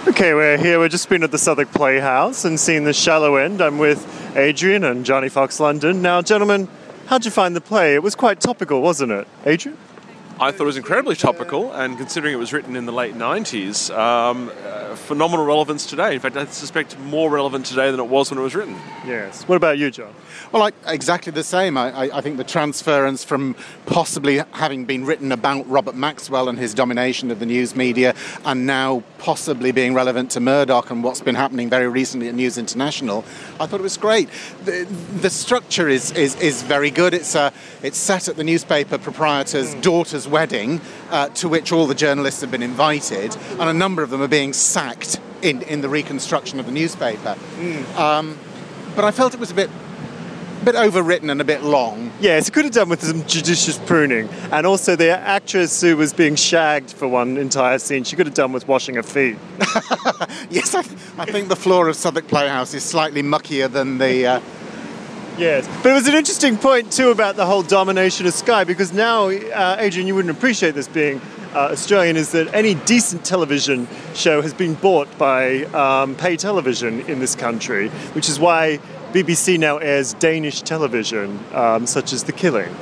Okay, we're here. We've just been at the Southwark Playhouse and seen The Shallow End. I'm with Adrian and Johnny Fox London. Now, gentlemen, how'd you find the play? It was quite topical, wasn't it? Adrian? I thought it was incredibly topical, and considering it was written in the late 90s, phenomenal relevance today. In fact, I suspect more relevant today than it was when it was written. Yes. What about you, John? Well, exactly the same. I think the transference from possibly having been written about Robert Maxwell and his domination of the news media, and now possibly being relevant to Murdoch and what's been happening very recently at News International, I thought it was great. The structure is very good. It's set at the newspaper proprietor's daughter's wedding, to which all the journalists have been invited, and a number of them are being sacked in the reconstruction of the newspaper. But I felt it was a bit overwritten and a bit long. Yes, it could have done with some judicious pruning. And also the actress who was being shagged for one entire scene, she could have done with washing her feet. Yes, I think the floor of Southwark Playhouse is slightly muckier than the... Yes, but it was an interesting point too about the whole domination of Sky, because now, Adrian, you wouldn't appreciate this being Australian, is that any decent television show has been bought by pay television in this country, which is why BBC now airs Danish television, such as The Killing.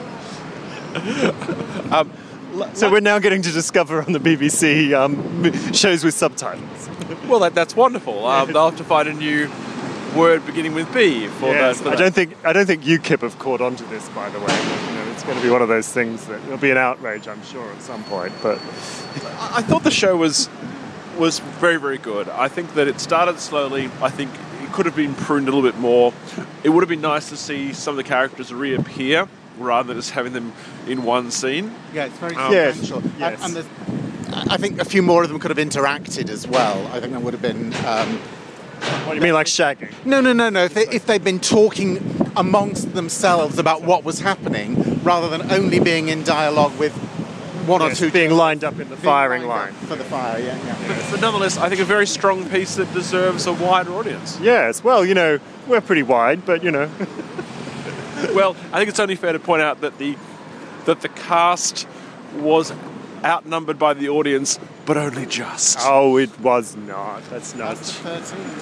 So we're now getting to discover on the BBC shows with subtitles. Well, that's wonderful. They'll have to find a new word beginning with B for that. I don't think UKIP have caught on to this, by the way. It's going to be one of those things that it'll be an outrage, I'm sure, at some point. But I thought the show was very, very good. I think that it started slowly. I think it could have been pruned a little bit more. It would have been nice to see some of the characters reappear rather than just having them in one scene. Yeah, it's very substantial. Yes. And I think a few more of them could have interacted as well. I think that would have been... What do you mean, like shagging? No. If they'd been talking amongst themselves about what was happening, rather than only being in dialogue with one or two... being lined up in the firing line. For the fire, yeah. But nonetheless, I think a very strong piece that deserves a wider audience. Yes, well, we're pretty wide, but, Well, I think it's only fair to point out that the cast was outnumbered by the audience, but only just. Oh, it was not. That's not...